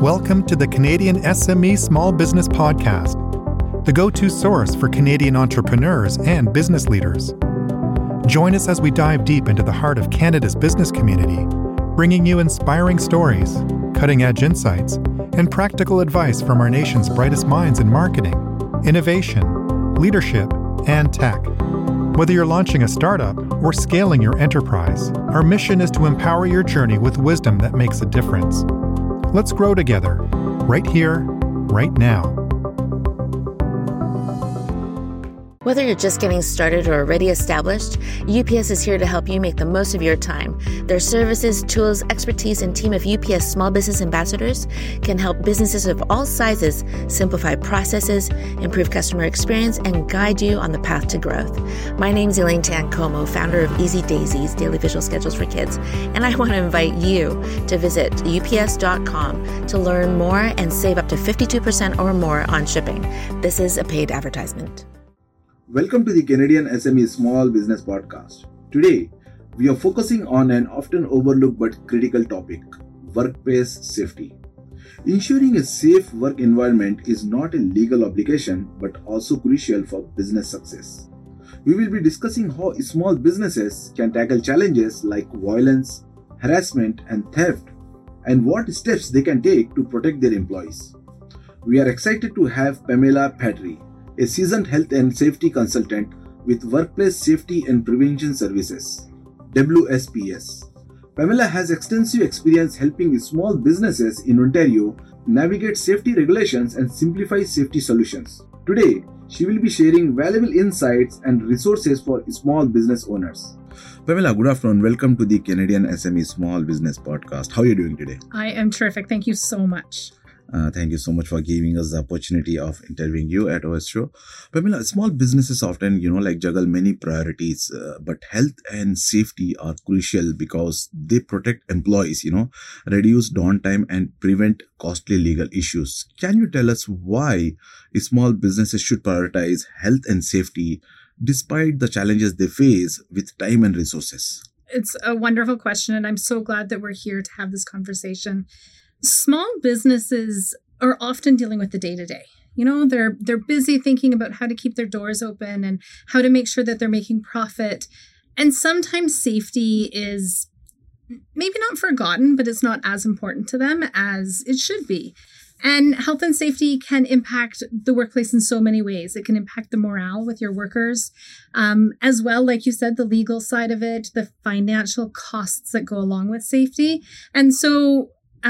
Welcome to the Canadian SME Small Business Podcast, the go-to source for Canadian entrepreneurs and business leaders. Join us as we dive deep into the heart of Canada's business community, bringing you inspiring stories, cutting-edge insights, and practical advice from our nation's brightest minds in marketing, innovation, leadership, and tech. Whether you're launching a startup or scaling your enterprise, our mission is to empower your journey with wisdom that makes a difference. Let's grow together, right here, right now. Whether you're just getting started or already established, UPS is here to help you make the most of your time. Their services, tools, expertise, and team of UPS small business ambassadors can help businesses of all sizes simplify processes, improve customer experience, and guide you on the path to growth. My name's Elaine Tancomo, founder of Easy Daisy's Daily Visual Schedules for Kids, and I want to invite you to visit ups.com to learn more and save up to 52% or more on shipping. This is a paid advertisement. Welcome to the Canadian SME Small Business Podcast. Today, we are focusing on an often overlooked but critical topic, workplace safety. Ensuring a safe work environment is not a legal obligation but also crucial for business success. We will be discussing how small businesses can tackle challenges like violence, harassment, and theft, and what steps they can take to protect their employees. We are excited to have Pamela Patry, a seasoned health and safety consultant with Workplace Safety and Prevention Services, WSPS. Pamela has extensive experience helping small businesses in Ontario navigate safety regulations and simplify safety solutions. Today, she will be sharing valuable insights and resources for small business owners. Pamela, good afternoon. Welcome to the Canadian SME Small Business Podcast. How are you doing today? I am terrific. Thank you so much. Thank you so much for giving us the opportunity of interviewing you at our show. Pamela, small businesses often, juggle many priorities, but health and safety are crucial because they protect employees, reduce downtime and prevent costly legal issues. Can you tell us why small businesses should prioritize health and safety despite the challenges they face with time and resources? It's a wonderful question, and I'm so glad that we're here to have this conversation. Small businesses are often dealing with the day-to-day. They're busy thinking about how to keep their doors open and how to make sure that they're making profit. And sometimes safety is maybe not forgotten, but it's not as important to them as it should be. And health and safety can impact the workplace in so many ways. It can impact the morale with your workers, as well, like you said, the legal side of it, the financial costs that go along with safety. And so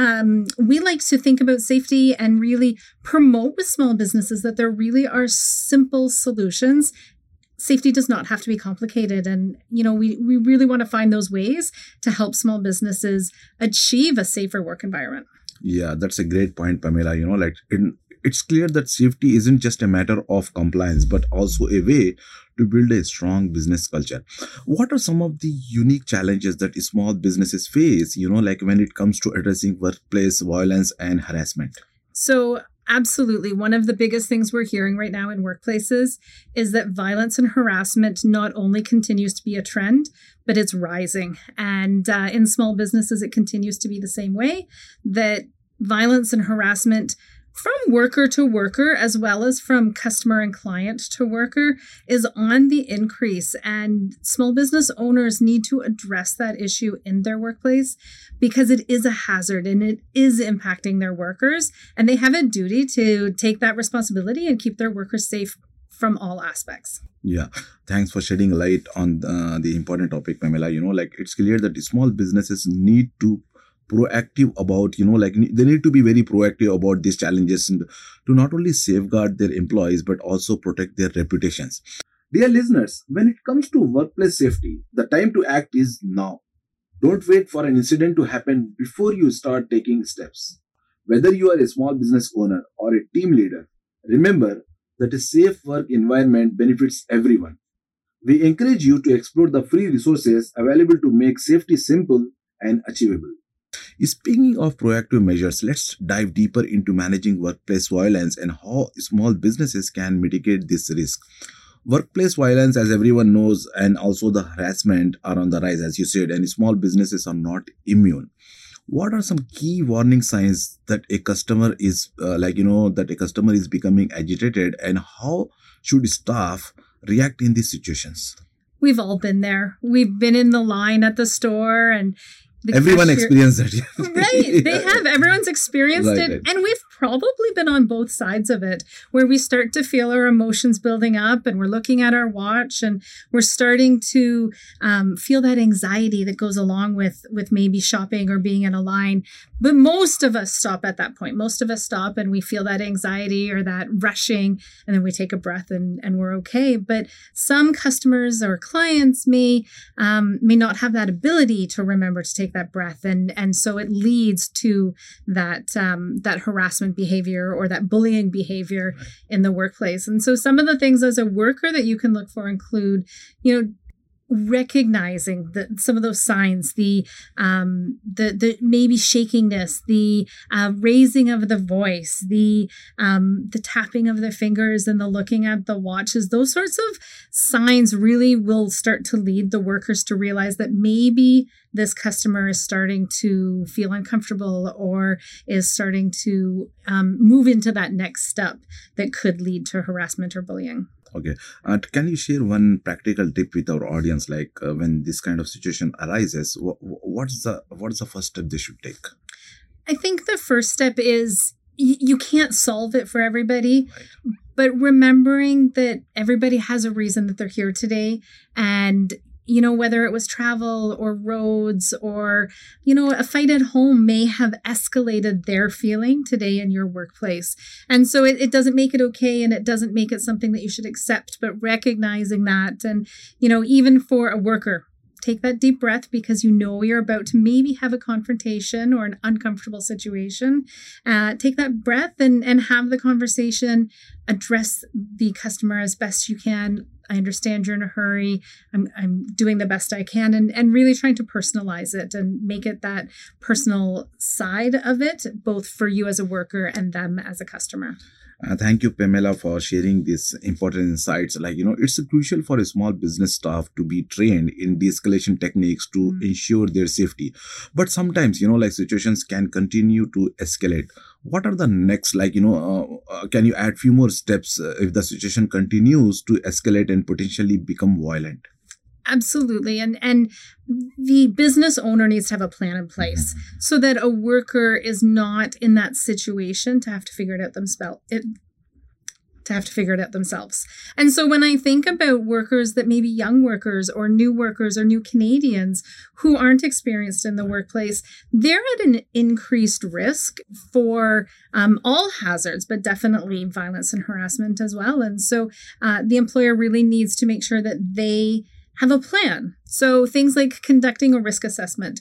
we like to think about safety and really promote with small businesses that there really are simple solutions. Safety does not have to be complicated. And, we really want to find those ways to help small businesses achieve a safer work environment. Yeah, that's a great point, Pamela. It's clear that safety isn't just a matter of compliance, but also a way to build a strong business culture. What are some of the unique challenges that small businesses face, when it comes to addressing workplace violence and harassment? So absolutely. One of the biggest things we're hearing right now in workplaces is that violence and harassment not only continues to be a trend, but it's rising. And in small businesses, it continues to be the same way, that violence and harassment from worker to worker, as well as from customer and client to worker, is on the increase. And small business owners need to address that issue in their workplace because it is a hazard and it is impacting their workers. And they have a duty to take that responsibility and keep their workers safe from all aspects. Yeah, thanks for shedding light on the important topic, Pamela. It's clear that small businesses need to proactive about, they need to be very proactive about these challenges and to not only safeguard their employees, but also protect their reputations. Dear listeners, when it comes to workplace safety, the time to act is now. Don't wait for an incident to happen before you start taking steps. Whether you are a small business owner or a team leader, remember that a safe work environment benefits everyone. We encourage you to explore the free resources available to make safety simple and achievable. Speaking of proactive measures, let's dive deeper into managing workplace violence and how small businesses can mitigate this risk. Workplace violence, as everyone knows, and also the harassment are on the rise, as you said, and small businesses are not immune. What are some key warning signs that a customer is becoming agitated, and how should staff react in these situations? We've all been there. We've been in the line at the store and everyone experienced that. Right. They have. Everyone's experienced it. Right. And we've probably been on both sides of it, where we start to feel our emotions building up and we're looking at our watch and we're starting to feel that anxiety that goes along with maybe shopping or being in a line. But most of us stop at that point. Most of us stop and we feel that anxiety or that rushing, and then we take a breath and we're okay. But some customers or clients may not have that ability to remember to take that breath, and so it leads to that harassment behavior or that bullying behavior in the workplace. And so some of the things as a worker that you can look for include, recognizing some of those signs, the maybe shakiness, the raising of the voice, the tapping of the fingers and the looking at the watches. Those sorts of signs really will start to lead the workers to realize that maybe this customer is starting to feel uncomfortable or is starting to move into that next step that could lead to harassment or bullying. Okay. Can you share one practical tip with our audience, like when this kind of situation arises, what's the first step they should take? I think the first step is you can't solve it for everybody, right, but remembering that everybody has a reason that they're here today, and whether it was travel or roads or, a fight at home may have escalated their feeling today in your workplace. And so it doesn't make it okay, and it doesn't make it something that you should accept, but recognizing that. And, even for a worker, take that deep breath, because you're about to maybe have a confrontation or an uncomfortable situation. Take that breath and have the conversation, address the customer as best you can. I understand you're in a hurry. I'm doing the best I can, and really trying to personalize it and make it that personal side of it, both for you as a worker and them as a customer. Thank you, Pamela, for sharing these important insights. It's crucial for a small business staff to be trained in de-escalation techniques to ensure their safety. But sometimes, situations can continue to escalate. What are the next, can you add few more steps if the situation continues to escalate and potentially become violent? Absolutely. And the business owner needs to have a plan in place so that a worker is not in that situation to have to figure it out themselves. And so when I think about workers that may be young workers or new Canadians who aren't experienced in the workplace, they're at an increased risk for all hazards, but definitely violence and harassment as well. And so the employer really needs to make sure that they have a plan. So things like conducting a risk assessment.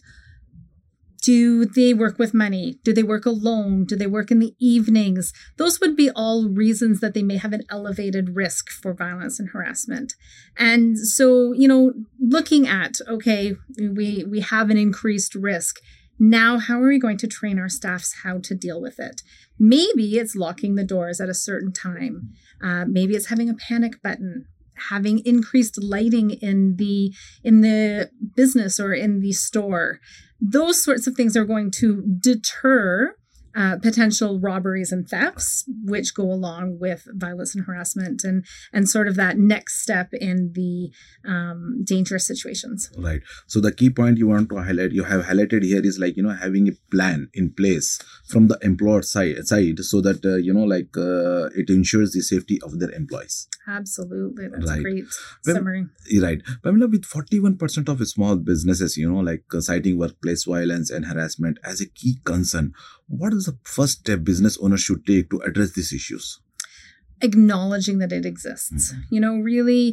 Do they work with money? Do they work alone? Do they work in the evenings? Those would be all reasons that they may have an elevated risk for violence and harassment. And so, looking at, okay, we have an increased risk. Now, how are we going to train our staffs how to deal with it? Maybe it's locking the doors at a certain time. Maybe it's having a panic button, having increased lighting in the business or in the store. Those sorts of things are going to deter potential robberies and thefts, which go along with violence and harassment and sort of that next step in the dangerous situations. Right. So the key point you want to highlight, you have highlighted here is having a plan in place from the employer side so that, it ensures the safety of their employees. Absolutely. That's a great summary. Right. Pamela, with 41% of small businesses, citing workplace violence and harassment as a key concern, what is the first step business owners should take to address these issues? Acknowledging that it exists. Really,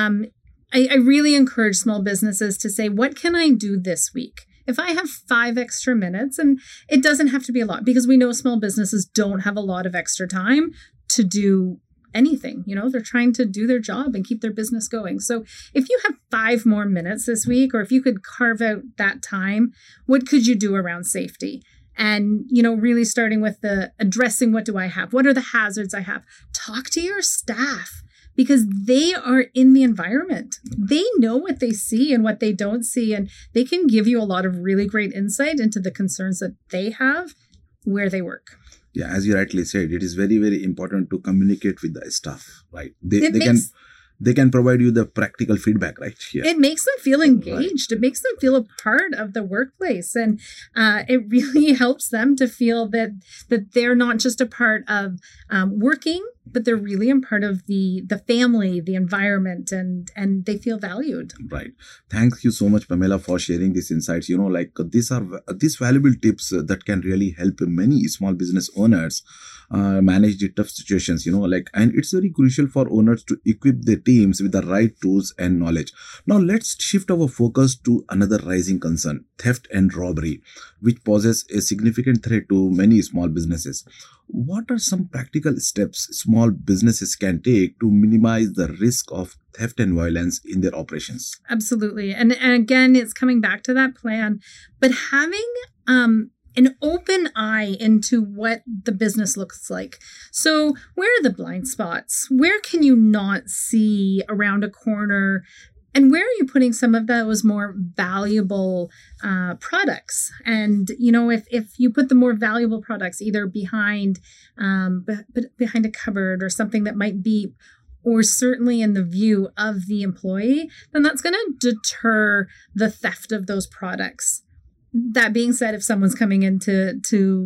I really encourage small businesses to say, what can I do this week? If I have 5 extra minutes, and it doesn't have to be a lot, because we know small businesses don't have a lot of extra time to do anything. They're trying to do their job and keep their business going. So if you have 5 more minutes this week, or if you could carve out that time, what could you do around safety? And, really starting with addressing, what do I have? What are the hazards I have? Talk to your staff. because they are in the environment. They know what they see and what they don't see, and they can give you a lot of really great insight into the concerns that they have where they work. Yeah, as you rightly said, it is very, very important to communicate with the staff, right? They can provide you the practical feedback, right? Yeah. It makes them feel engaged. Right. It makes them feel a part of the workplace. And it really helps them to feel that they're not just a part of working, but they're really a part of the family, the environment, and they feel valued. Right. Thank you so much, Pamela, for sharing these insights. These valuable tips that can really help many small business owners manage the tough situations, and it's very crucial for owners to equip their teams with the right tools and knowledge. Now, let's shift our focus to another rising concern, theft and robbery, which poses a significant threat to many small businesses. What are some practical steps small businesses can take to minimize the risk of theft and violence in their operations? Absolutely. And again, it's coming back to that plan, but having an open eye into what the business looks like. So where are the blind spots? Where can you not see around a corner? And where are you putting some of those more valuable products? And, if you put the more valuable products either behind a cupboard or something that might be, or certainly in the view of the employee, then that's going to deter the theft of those products. That being said, if someone's coming in to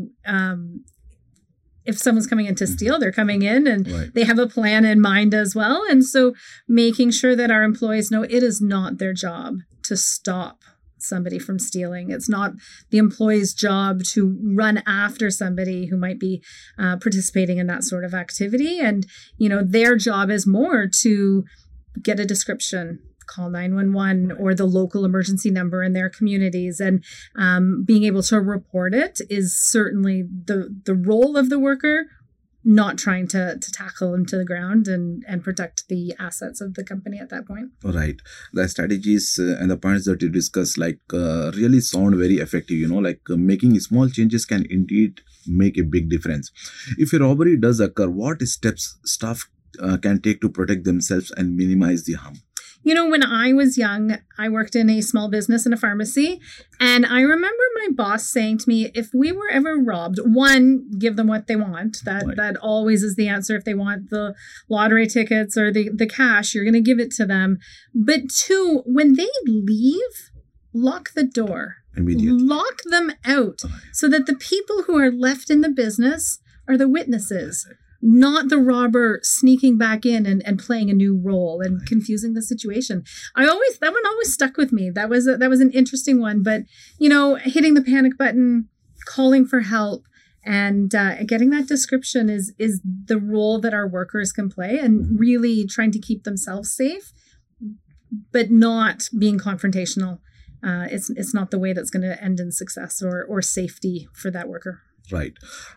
steal, they're coming in and right. They have a plan in mind as well. And so making sure that our employees know it is not their job to stop somebody from stealing. It's not the employee's job to run after somebody who might be participating in that sort of activity. And, their job is more to get a description, call 911 or the local emergency number in their communities, and being able to report it is certainly the role of the worker, not trying to tackle them to the ground and protect the assets of the company at that point. Right. The strategies and the points that you discuss really sound very effective, making small changes can indeed make a big difference. If a robbery does occur, what steps staff can take to protect themselves and minimize the harm? When I was young, I worked in a small business in a pharmacy, and I remember my boss saying to me, if we were ever robbed, one, give them what they want. That always is the answer. If they want the lottery tickets or the cash, you're going to give it to them. But two, when they leave, lock the door. Immediately. Lock them out so that the people who are left in the business are the witnesses. Not the robber sneaking back in and playing a new role and confusing the situation. That one always stuck with me. That was an interesting one. But, hitting the panic button, calling for help, and getting that description is the role that our workers can play, and really trying to keep themselves safe, but not being confrontational. It's not the way that's going to end in success or safety for that worker. Right.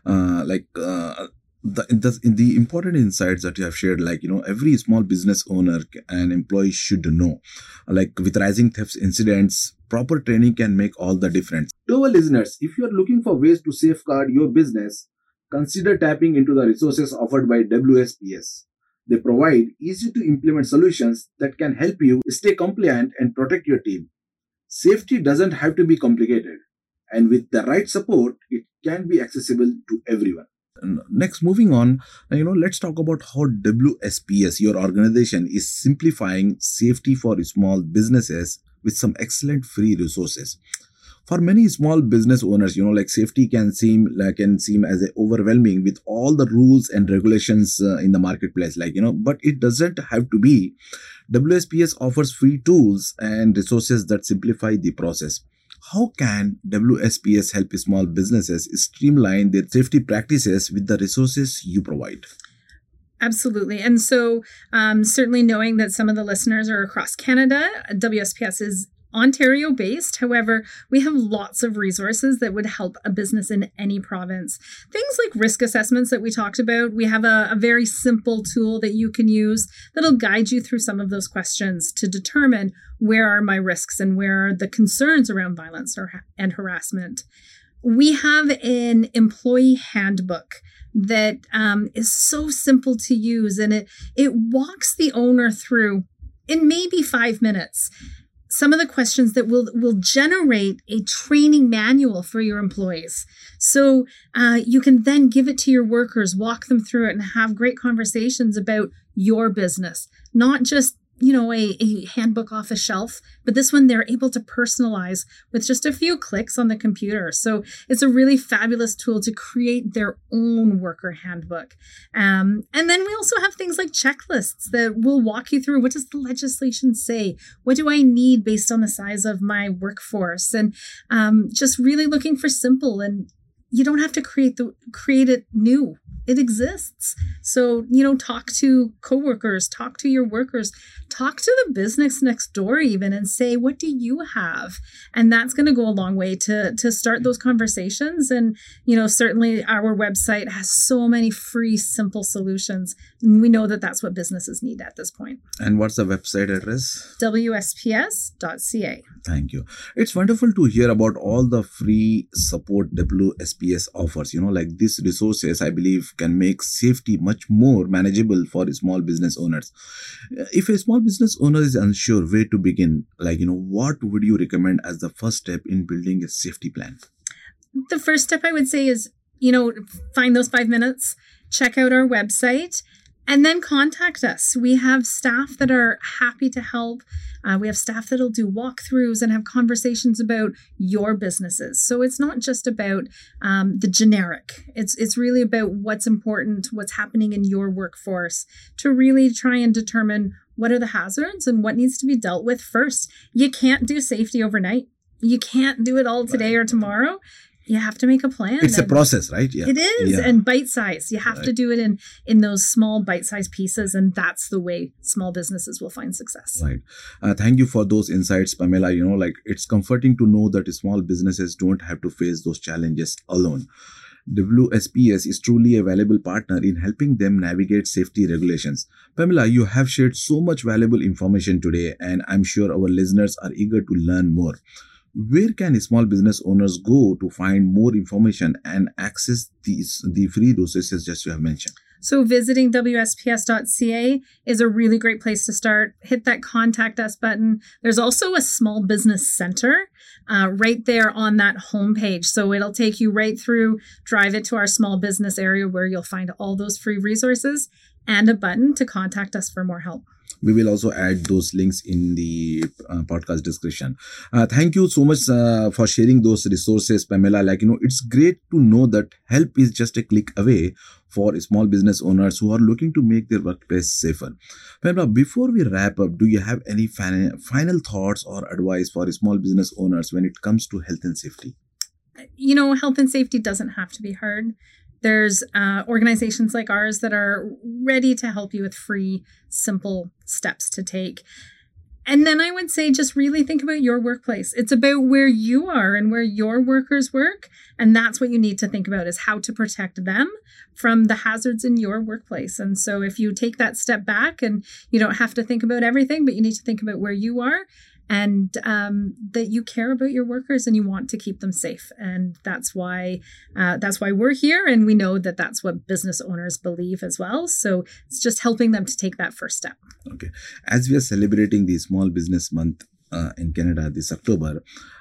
The important insights that you have shared, every small business owner and employee should know, with rising theft incidents, proper training can make all the difference. To our listeners, if you are looking for ways to safeguard your business, consider tapping into the resources offered by WSPS. They provide easy to implement solutions that can help you stay compliant and protect your team. Safety doesn't have to be complicated, and with the right support, it can be accessible to everyone. Next, moving on, let's talk about how WSPS, your organization, is simplifying safety for small businesses with some excellent free resources. For many small business owners, safety can seem as overwhelming with all the rules and regulations in the marketplace, but it doesn't have to be. WSPS offers free tools and resources that simplify the process. How can WSPS help small businesses streamline their safety practices with the resources you provide? Absolutely. And so certainly knowing that some of the listeners are across Canada, WSPS is Ontario-based. However, we have lots of resources that would help a business in any province. Things like risk assessments that we talked about. We have a very simple tool that you can use that'll guide you through some of those questions to determine where are my risks and where are the concerns around violence and harassment. We have an employee handbook that is so simple to use, and it walks the owner through in maybe 5 minutes some of the questions that will generate a training manual for your employees. So you can then give it to your workers, walk them through it, and have great conversations about your business, not just a handbook off a shelf, but this one they're able to personalize with just a few clicks on the computer. So it's a really fabulous tool to create their own worker handbook. And then we also have things like checklists that will walk you through, what does the legislation say? What do I need based on the size of my workforce? And just really looking for simple, and you don't have to create it new. It exists. So, talk to coworkers, talk to your workers, talk to the business next door even, and say, what do you have? And that's going to go a long way to start those conversations. And, certainly our website has so many free, simple solutions. And we know that that's what businesses need at this point. And what's the website address? WSPS.ca. Thank you. It's wonderful to hear about all the free support WSPS offers. Like these resources, I believe, can make safety much more manageable for small business owners. If a small business owner is unsure where to begin, what would you recommend as the first step in building a safety plan? The first step I would say is, find those 5 minutes, check out our website, and then contact us. We have staff that are happy to help. We have staff that'll do walkthroughs and have conversations about your businesses. So it's not just about the generic. It's really about what's important, what's happening in your workforce, to really try and determine what are the hazards and what needs to be dealt with first. You can't do safety overnight. You can't do it all today or tomorrow. You have to make a plan. It's a process, right? Yeah. It is. Yeah. And bite-sized. You have to do it in those small bite-sized pieces. And that's the way small businesses will find success. Right. Thank you for those insights, Pamela. It's comforting to know that small businesses don't have to face those challenges alone. WSPS is truly a valuable partner in helping them navigate safety regulations. Pamela, you have shared so much valuable information today, and I'm sure our listeners are eager to learn more. Where can small business owners go to find more information and access the free resources that you have mentioned? So visiting WSPS.ca is a really great place to start. Hit that contact us button. There's also a small business center right there on that homepage. So it'll take you right through, drive it to our small business area where you'll find all those free resources and a button to contact us for more help. We will also add those links in the podcast description. Thank you so much for sharing those resources, Pamela. It's great to know that help is just a click away for small business owners who are looking to make their workplace safer. Pamela, before we wrap up, do you have any final thoughts or advice for small business owners when it comes to health and safety? Health and safety doesn't have to be hard. There's organizations like ours that are ready to help you with free, simple steps to take. And then I would say just really think about your workplace. It's about where you are and where your workers work. And that's what you need to think about, is how to protect them from the hazards in your workplace. And so if you take that step back, and you don't have to think about everything, but you need to think about where you are, and that you care about your workers and you want to keep them safe. And that's why we're here. And we know that that's what business owners believe as well. So it's just helping them to take that first step. Okay. As we are celebrating the Small Business Month in Canada this October,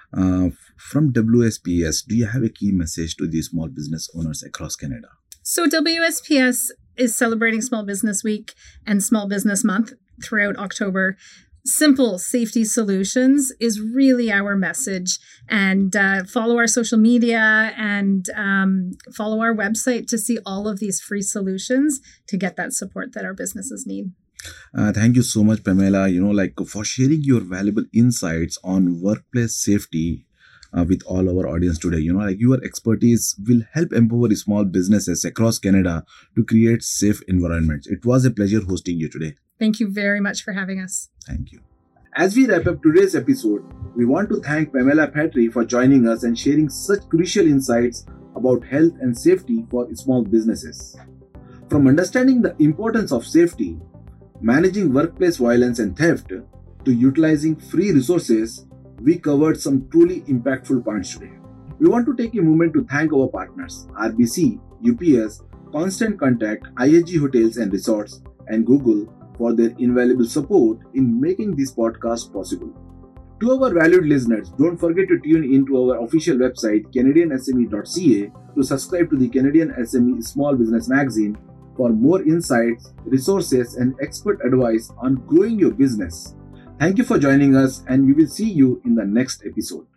from WSPS, do you have a key message to the small business owners across Canada? So WSPS is celebrating Small Business Week and Small Business Month throughout October. Simple safety solutions is really our message. And follow our social media and follow our website to see all of these free solutions to get that support that our businesses need. Thank you so much, Pamela, for sharing your valuable insights on workplace safety with all our audience today. Your expertise will help empower small businesses across Canada to create safe environments. It was a pleasure hosting you today. Thank you very much for having us. Thank you. As we wrap up today's episode, we want to thank Pamela Patry for joining us and sharing such crucial insights about health and safety for small businesses. From understanding the importance of safety, managing workplace violence and theft, to utilizing free resources, we covered some truly impactful points today. We want to take a moment to thank our partners, RBC, UPS, constant contact IHG Hotels and Resorts and Google for their invaluable support in making this podcast possible. To our valued listeners, don't forget to tune into our official website canadiansme.ca to subscribe to the Canadian SME Small Business Magazine for more insights, resources, and expert advice on growing your business. Thank you for joining us, and we will see you in the next episode.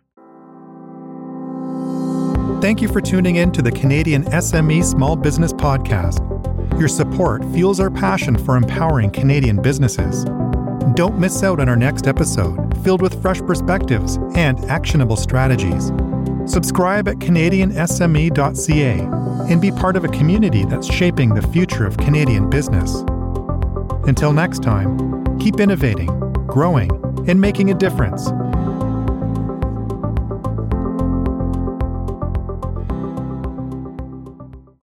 Thank you for tuning in to the Canadian SME Small Business Podcast. Your support fuels our passion for empowering Canadian businesses. Don't miss out on our next episode, filled with fresh perspectives and actionable strategies. Subscribe at canadiansme.ca and be part of a community that's shaping the future of Canadian business. Until next time, keep innovating, growing, and making a difference.